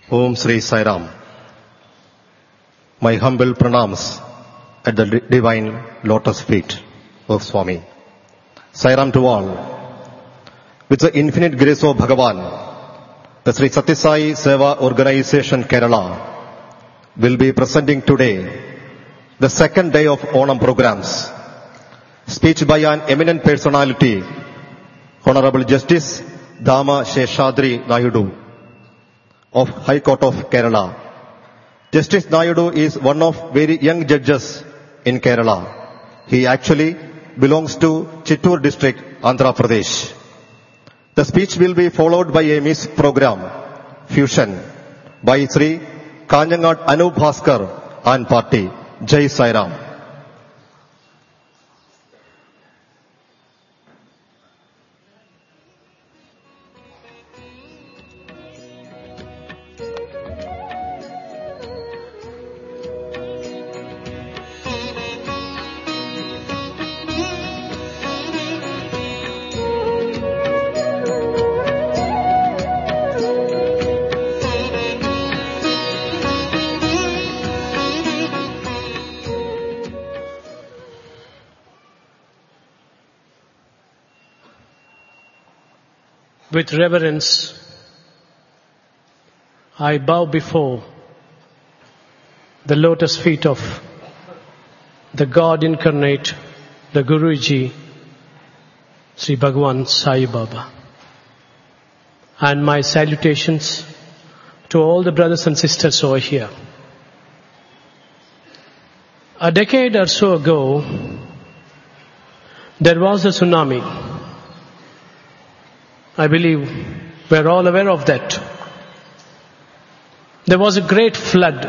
Om Sri Sai Ram. My humble pranams at the divine lotus feet of Swami. Sai Ram to all. With the infinite grace of Bhagavan, the Sri Sathya Sai Seva Organization Kerala will be presenting today the second day of Onam programs. Speech by an eminent personality, Honorable Justice Dama Sheshadri Naidu of High Court of Kerala. Justice Naidu is one of very young judges in Kerala. He actually belongs to Chittoor district, Andhra Pradesh. The speech will be followed by a music program, Fusion, by Sri Kanyangat Anup Bhaskar and Party. Jai Sai Ram. With reverence, I bow before the lotus feet of the God incarnate, the Guruji, Sri Bhagavan Sai Baba. And my salutations to all the brothers and sisters over here. A decade or so ago, there was a tsunami. I believe we're all aware of that. There was a great flood.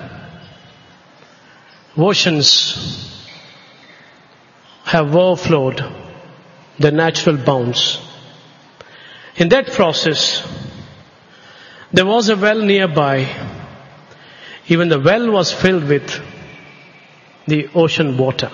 Oceans have overflowed their natural bounds. In that process, there was a well nearby. Even the well was filled with the ocean water.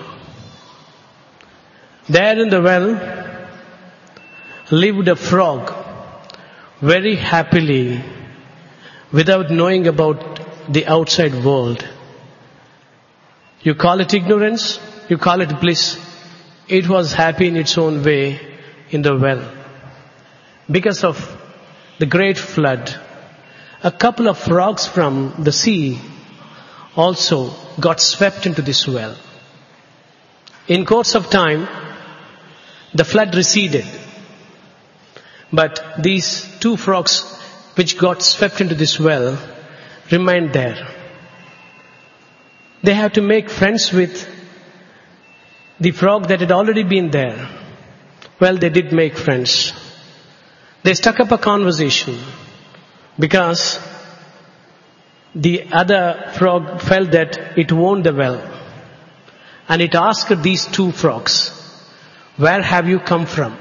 There in the well lived a frog very happily without knowing about the outside world. You call it ignorance, you call it bliss. It was happy in its own way in the well. Because of the great flood, a couple of frogs from the sea also got swept into this well. In course of time, the flood receded. But these two frogs which got swept into this well remained there. They had to make friends with the frog that had already been there. Well, they did make friends. They struck up a conversation because the other frog felt that it owned the well. And it asked these two frogs, "Where have you come from?"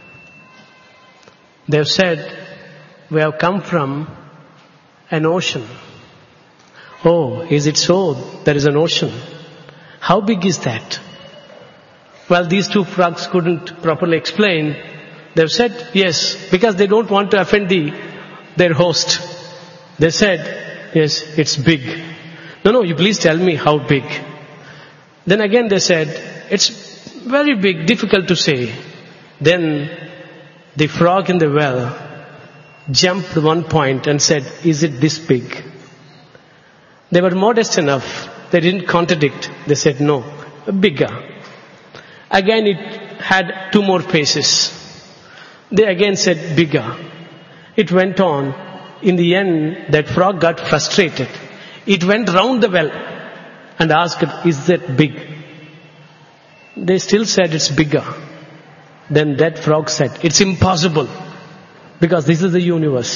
They have said, "We have come from an ocean." "Oh, is it so? There is an ocean. How big is that?" Well, these two frogs couldn't properly explain. They have said, yes, because they don't want to offend their host. They said, "Yes, it's big." No, you please tell me how big. Then again they said, "It's very big, difficult to say." Then the frog in the well jumped one point and said, "Is it this big?" They were modest enough. They didn't contradict. They said, "No, bigger." Again it had two more paces. They again said, "Bigger." It went on. In the end, that frog got frustrated. It went round the well and asked, "Is that big?" They still said, "It's bigger." Then that frog said, "It's impossible because this is the universe."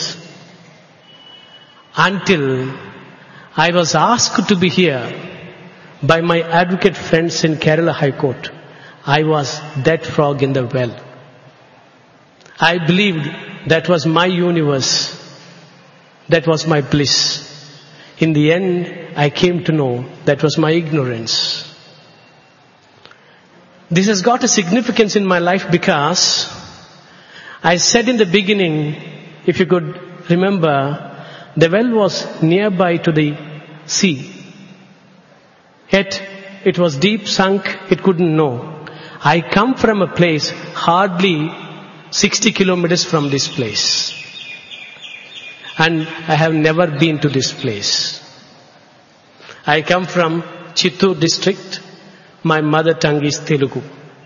Until I was asked to be here by my advocate friends in Kerala High Court, I was that frog in the well. I believed that was my universe. That was my bliss. In the end, I came to know that was my ignorance. This has got a significance in my life because I said in the beginning, if you could remember, The well was nearby to the sea. Yet it was deep sunk, it couldn't know. I come from a place hardly 60 kilometers from this place. And I have never been to this place. I come from Chittoor district. My mother tongue is Telugu.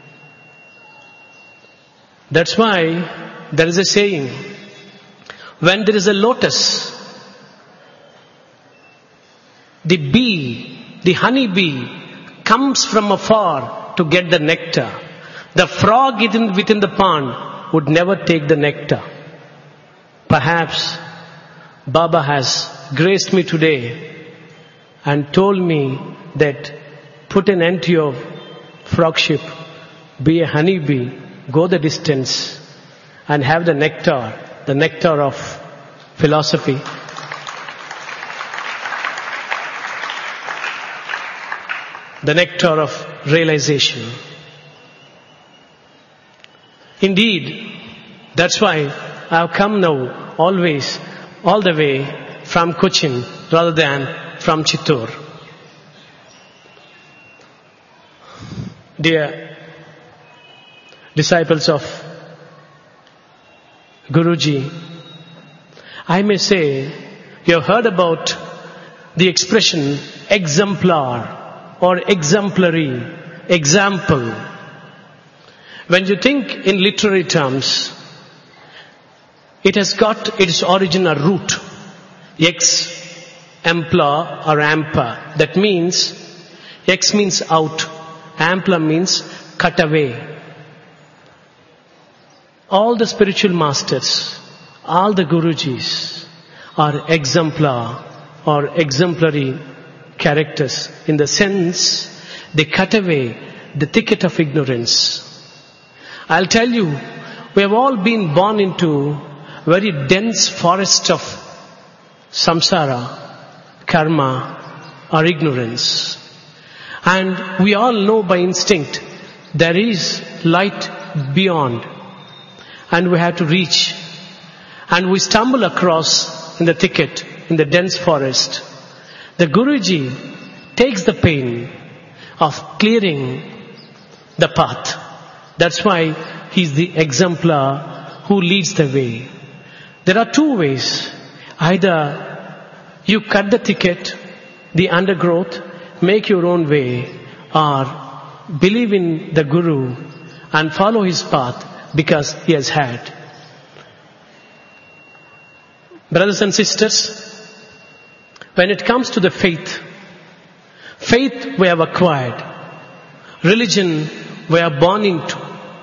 That's why there is a saying, when there is a lotus, the bee, the honey bee, comes from afar to get the nectar. The frog within the pond would never take the nectar. Perhaps Baba has graced me today and told me that put an end to your frogship, be a honey bee, go the distance and have the nectar of philosophy. The nectar of realization. Indeed, that's why I have come now always, all the way from Cochin rather than from Chittoor. Dear disciples of Guruji, I may say you have heard about the expression exemplar or exemplary, example. When you think in literary terms, it has got its original root, ex-emplar or ampa. That means, ex means out, ampla means cut away. All the spiritual masters, all the Gurujis are exemplar or exemplary characters in the sense they cut away the thicket of ignorance. I'll tell you, we have all been born into very dense forest of samsara, karma or ignorance. And we all know by instinct there is light beyond and we have to reach. And we stumble across in the thicket, in the dense forest. The Guruji takes the pain of clearing the path. That's why he's the exemplar who leads the way. There are two ways. Either you cut the thicket, the undergrowth, make your own way, or believe in the Guru and follow his path because he has had. Brothers and sisters, when it comes to the faith we have acquired, religion we are born into.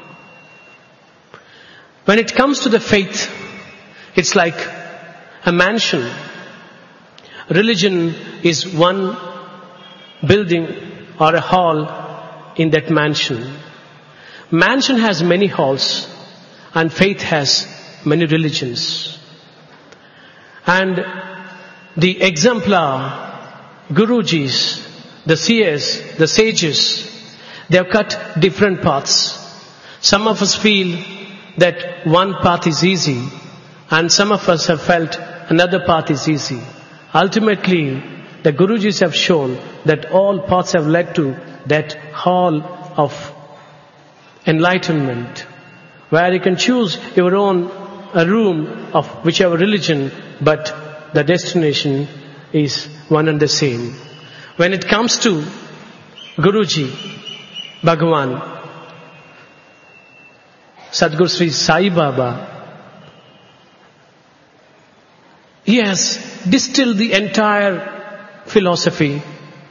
When it comes to the faith, it's like a mansion. Religion is one building or a hall in that mansion. Mansion has many halls and faith has many religions. And the exemplar Gurujis, the seers, the sages, they have cut different paths. Some of us feel that one path is easy and some of us have felt another path is easy. Ultimately, the Gurujis have shown that all paths have led to that hall of enlightenment, where you can choose your own a room of whichever religion, but the destination is one and the same. When it comes to Guruji, Bhagavan, Sadhguru Sri Sai Baba, he has distilled the entire philosophy,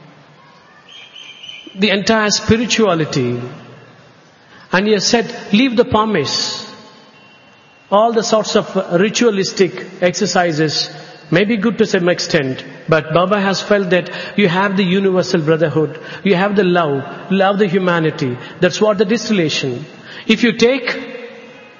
the entire spirituality, and he has said, leave the promise. All the sorts of ritualistic exercises may be good to some extent, but Baba has felt that you have the universal brotherhood, you have the love the humanity. That's what the distillation. If you take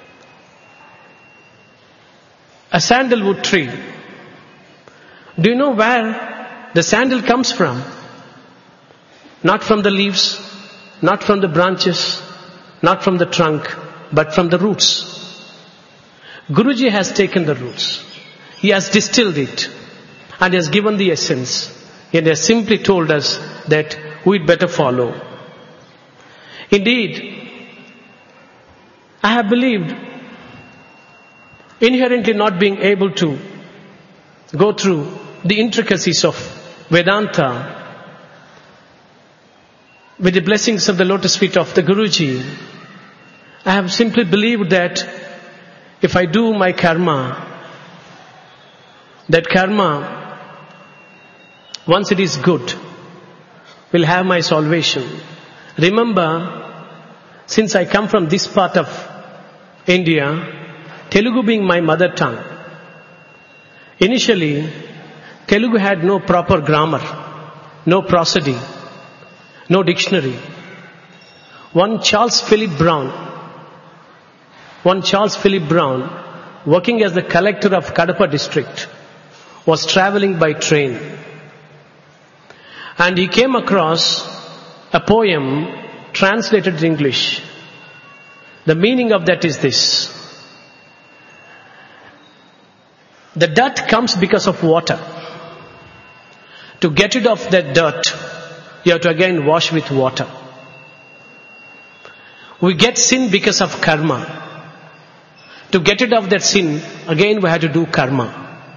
a sandalwood tree, do you know where the sandal comes from? Not from the leaves, not from the branches, not from the trunk, but from the roots. Guruji has taken the roots. He has distilled it. and has given the essence. And has simply told us that we'd better follow. Indeed, I have believed inherently not being able to go through the intricacies of Vedanta with the blessings of the lotus feet of the Guruji. I have simply believed that if I do my karma, that karma, once it is good, will have my salvation. Remember, since I come from this part of India, Telugu being my mother tongue, initially, Telugu had no proper grammar, no prosody, no dictionary. One Charles Philip Brown, working as the collector of Kadapa district, was traveling by train. And he came across a poem translated in English. The meaning of that is this: the dirt comes because of water. To get rid of that dirt, you have to again wash with water. We get sin because of karma. To get rid of that sin, again we have to do karma.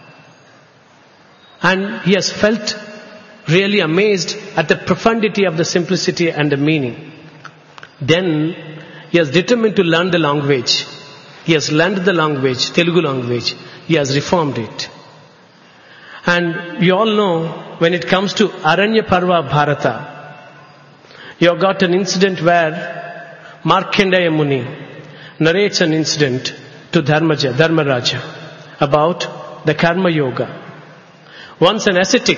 And he has felt really amazed at the profundity of the simplicity and the meaning. Then he has determined to learn the language. He has learned the language, Telugu language. He has reformed it. And we all know, when it comes to Aranya Parva Bharata, you have got an incident where Markandeya Muni narrates an incident to Dharmaraja about the Karma Yoga. Once an ascetic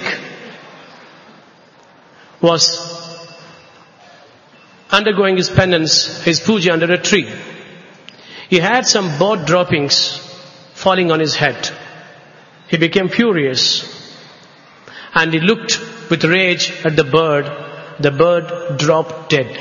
was undergoing his penance, his puja under a tree. He had some bird droppings falling on his head. He became furious and he looked with rage at the bird. The bird dropped dead.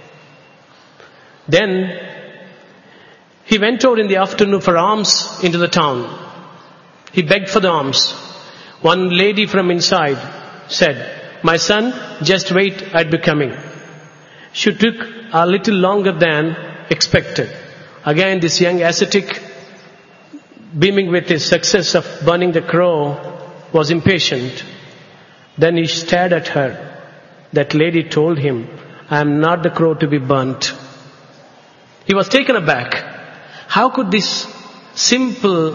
Then he went out in the afternoon for alms into the town. He begged for the alms. One lady from inside said, "My son, just wait, I'd be coming." She took a little longer than expected. Again, this young ascetic, beaming with his success of burning the crow, was impatient. Then he stared at her. That lady told him, "I am not the crow to be burnt." He was taken aback. How could this simple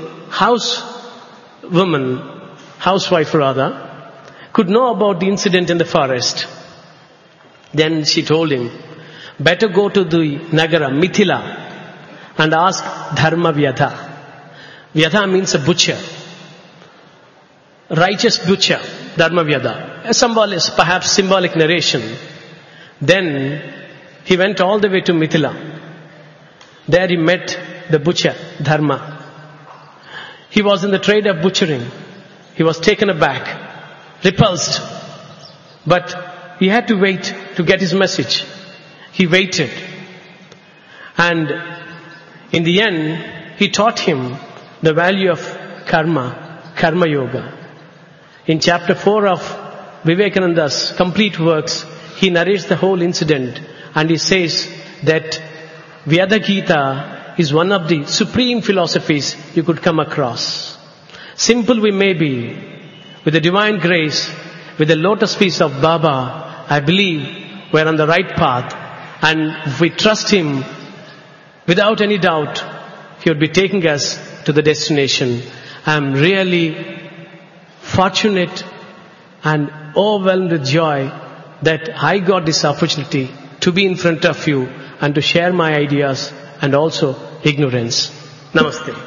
housewife rather, could know about the incident in the forest? Then she told him, "Better go to the Nagara, Mithila, and ask Dharma Vyadha." Vyadha means a butcher. Righteous butcher, Dharma Vyadha. Perhaps symbolic narration. Then he went all the way to Mithila. There he met the butcher, Dharma. He was in the trade of butchering. He was taken aback, repulsed. But he had to wait to get his message. He waited. And in the end, he taught him the value of karma yoga. In chapter 4 of Vivekananda's complete works, he narrates the whole incident and he says that Vyadha Gita is one of the supreme philosophies you could come across. Simple we may be, with the divine grace, with the lotus feet of Baba, I believe we're on the right path, and if we trust him, without any doubt, he would be taking us to the destination. I'm really fortunate and overwhelmed with joy that I got this opportunity to be in front of you and to share my ideas and also ignorance. Namaste.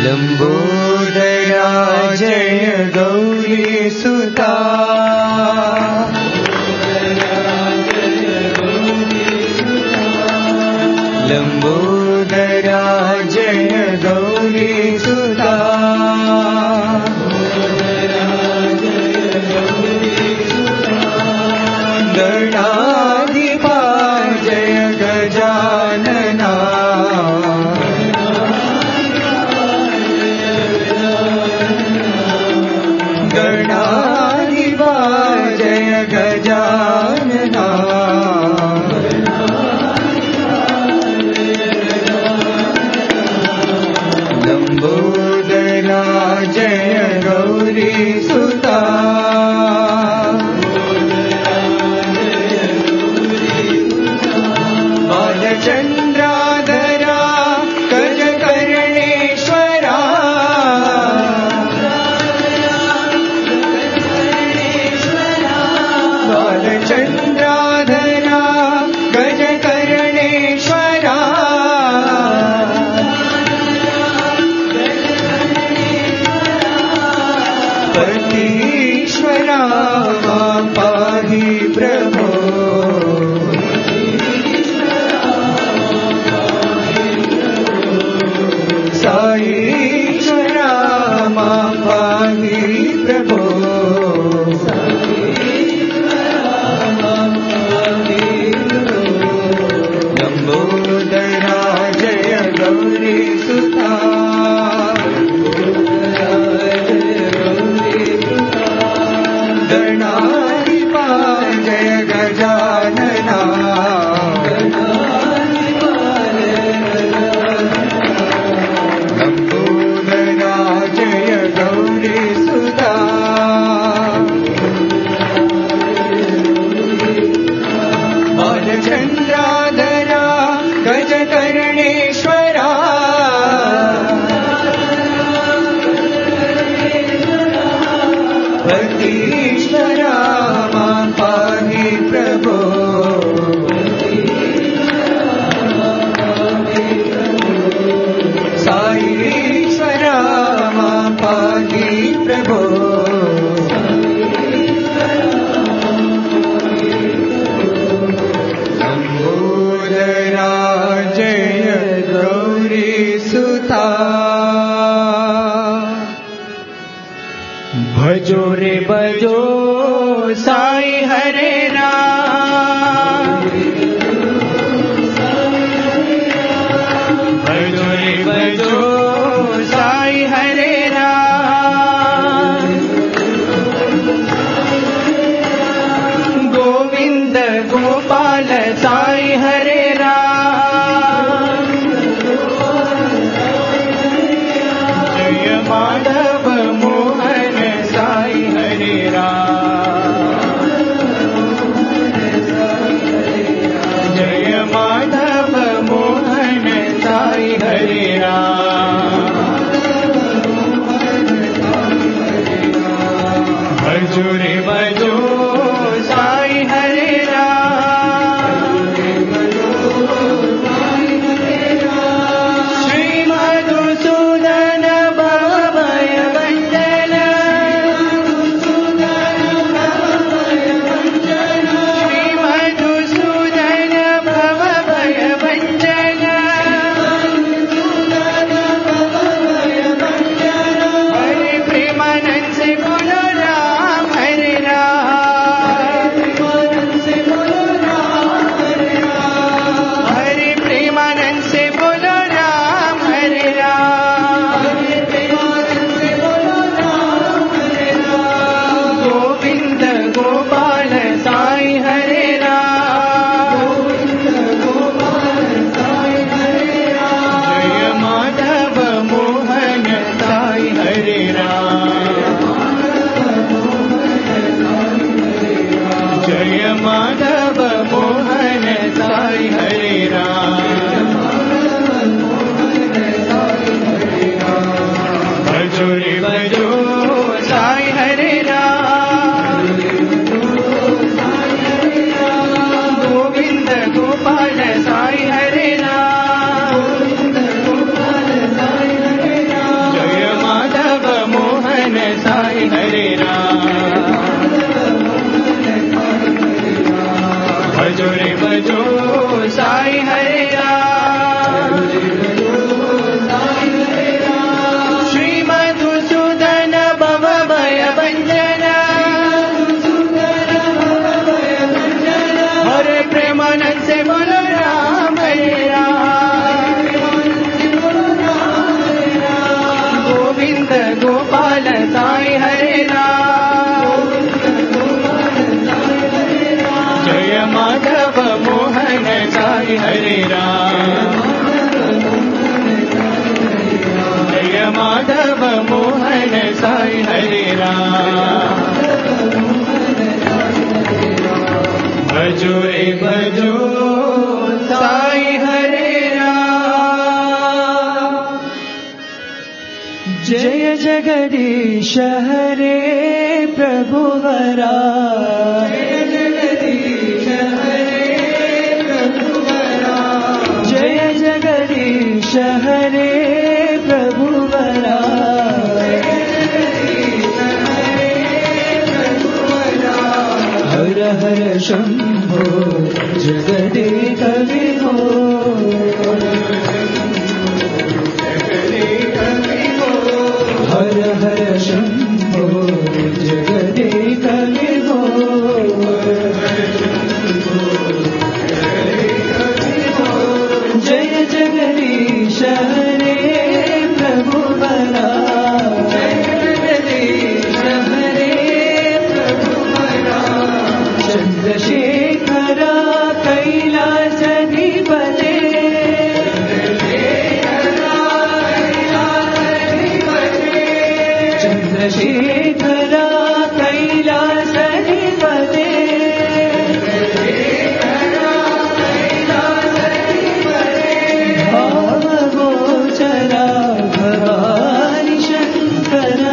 Lambodara जय गौरी सुता लंबोदरा जय गौरी सुता गणाधिपा जय गजानना गणाधिपा जय गजानना लंबोदरा जय गौरी सुता बालचंद्राधरा गजकर्णेश्वरा बालचंद्राधरा गजकर्णेश्वरा पतीश्वरा मां पाहि प्रभो साईश्वरा मां पाहि प्रभो लंबोदरा जय गौरी सुता गणाधिपा जय गजानना लंबोदरा जय गौरी सुता बालचंद्राधरा गजकर्णेश्वरा पतीश्वरा मां पाहि प्रभो साईश्वरा मां पाहि प्रभो लंबोदरा जय गौरी सुता भजो रे भजो साई हरे राम भजो रे भजो साई हरे राम गोविंद गोपाल साई हरे राम जय माधव मोहन साई हरे राम मन साई हरे राम भजो रे भजो साई हरे राम जय जगदीश हरे प्रभुवरा जय जगदीश हरे प्रभुवरा जय जगदीश हरे प्रभुवरा हर हर शंभो जगदेक विभो हर हर शंभो जगदेक विभो जय जगदीश हरे प्रभुवरा चंद्रशेखरा कैलासधिपते चंद्रशेखरा कैलासधिपते भावगोचरा भवानि शंकरा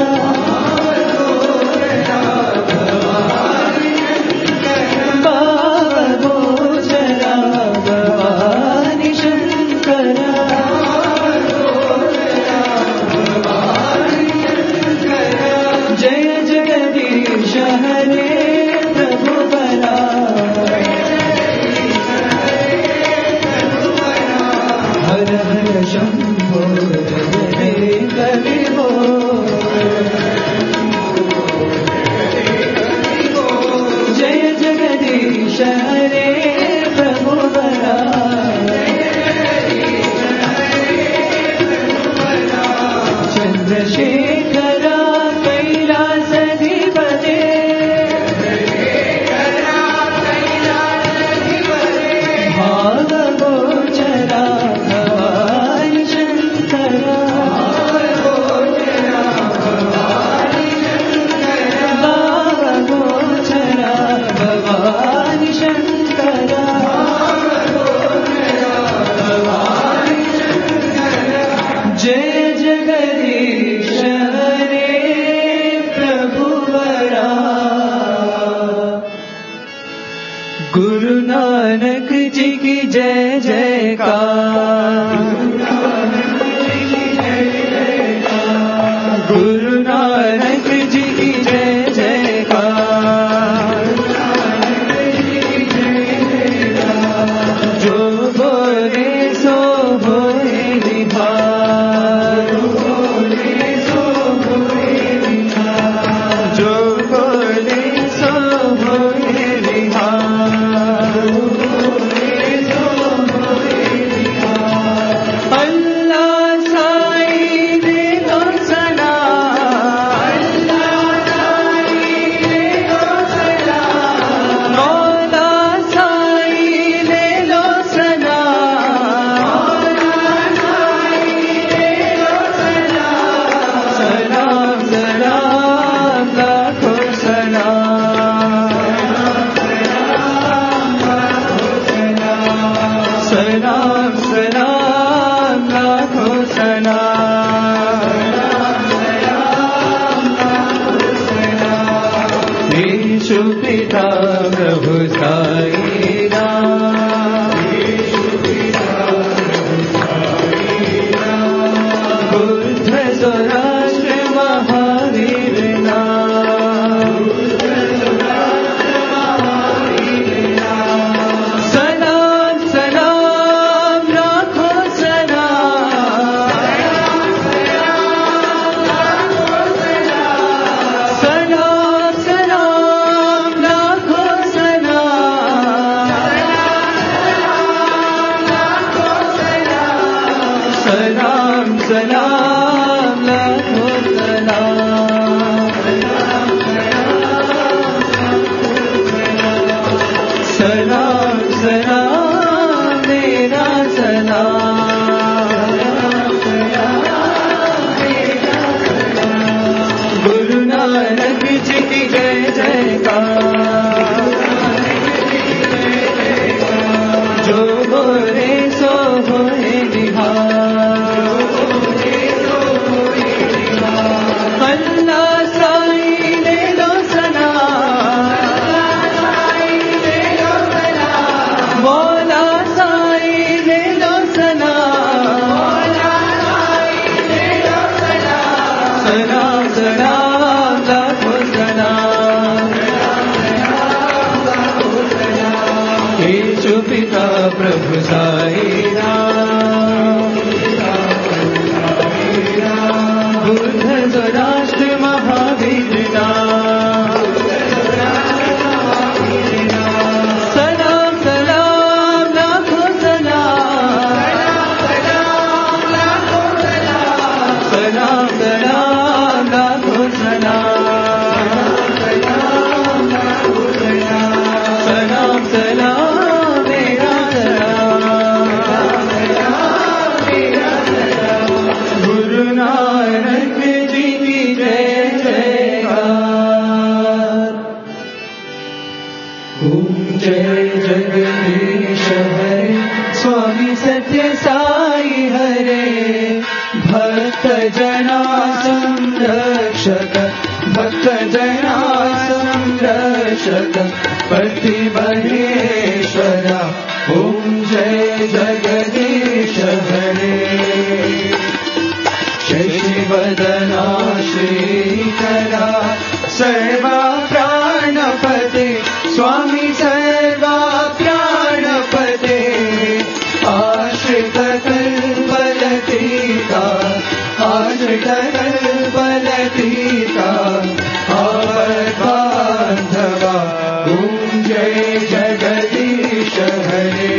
शंभो जगदेक विभो जय जगदीश हरे प्रभुवरा चंद्रशेखरा कैलासधिपते भावगोचरा जय जगदीश हरे प्रभुवरा गुरु नानक जी की जय जयकार गुरु नानक जी की जय जयकार जो बोले सो होए निभार जो बोले सो होए निभार अल्लाह साई दे दो सना अल्लाह साई दे दो सना मौला साई दे दो सना मौला साई दे दो सना सलाम सलाम लाखों सलाम सलाम सलाम लाखों सलाम यीशु पिता प्रभु साई राम बुद्ध स्वराष्ट्र महावीर नाम सलाम सलाम लाखों सलाम सलाम सलाम लाखों सलाम सलाम लाखों सलाम सलाम मेरा सलाम प्रभु साई राम, बुद्ध स्वराष्ट्र महावीर नाम, सलाम सलाम लाखों सलाम, सलाम सलाम लाखों सलाम, सलाम सलाम मेरा सलाम, गुरु नानक जी की जय जयकार। ओम जय जगदीश हरे, स्वामी सत्य साई हरे, भक्त जना संरक्षक, भक्त जना संरक्षक, पति महेश्वरा। ओम जय जगदीश हरे, शशिवदना श्रीकरा, सर्वा प्राणपते, स्वामी सर्वा प्राणपते, आश्रित कल्पलतिका, आश्रित कल्पलतिका, बांधवा। ओम जय जगदीश हरे,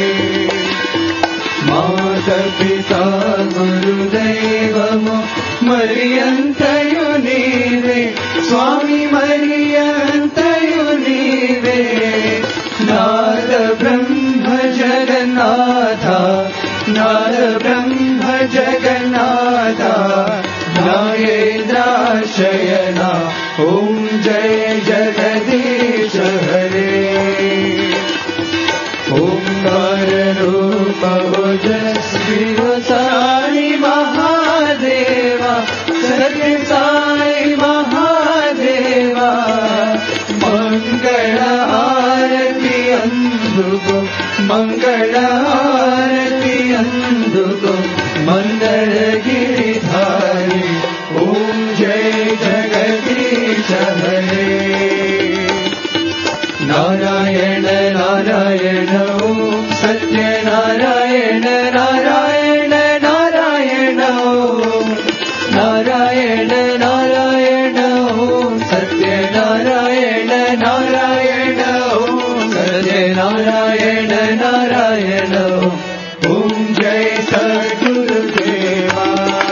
माता पिता गुरुदैवमो मरियंतयु नीवे, स्वामी मरियंतयु नीवे, नाद ब्रह्म जगन्नाथा, नाद ब्रह्म जगन्नाथा, नागेन्द्राशयना। ओम जय जगदीश हरे, ओंकार रूप ओजस्वी साई महादेवा, सत्य साई महादेवा, मंगल आरती अंधुको, मंगल आरती अंधुको, मंदर गिरिधारी। ओम जय जगदीश हरे, नारायण नारायण ओम सत्य नारायण नारायण नारायण ओम, नारायण नारायण ओम सत्य नारायण नारायण ओम, सत्य नारायण नारायण ओम। जय सद्गुरुदेवा,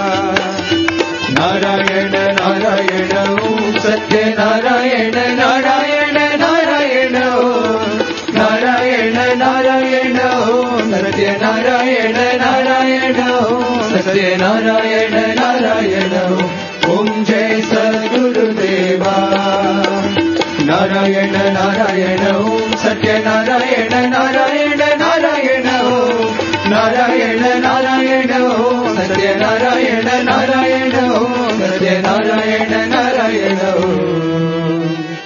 नारायण नारायण ओम सत्य नारायण नारायण नारायण ओम, नारायण नारायण ओम सत्य नारायण नारायण ओम, सत्य नारायण नारायण ओम। जय सद्गुरुदेवा, नारायण नारायण ओम सत्य नारायण नारायण नारायण ओम, नारायण नारायण ओम सत्य नारायण नारायण ओम, सत्य नारायण नारायण ओम।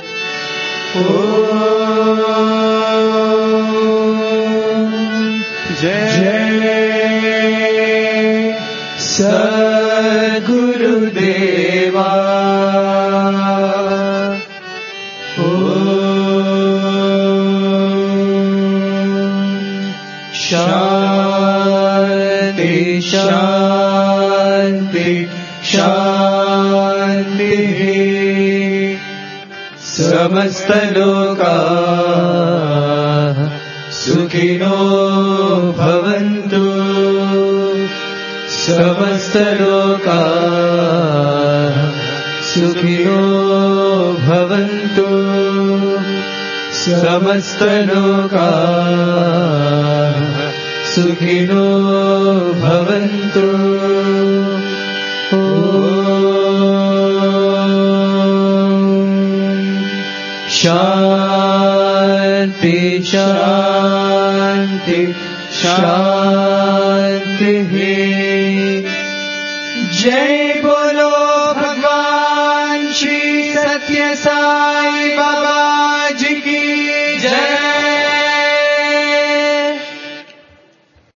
जय सद्गुरुदेवा। शांति शांति शांति, समस्त लोका सुखिनो भवन्तु, समस्त लोका सुखिनो भवन्तु, समस्त लोका सुखिनो भवन्तु। शांति शांति शांति। जय बोलो भगवान श्री सत्य साई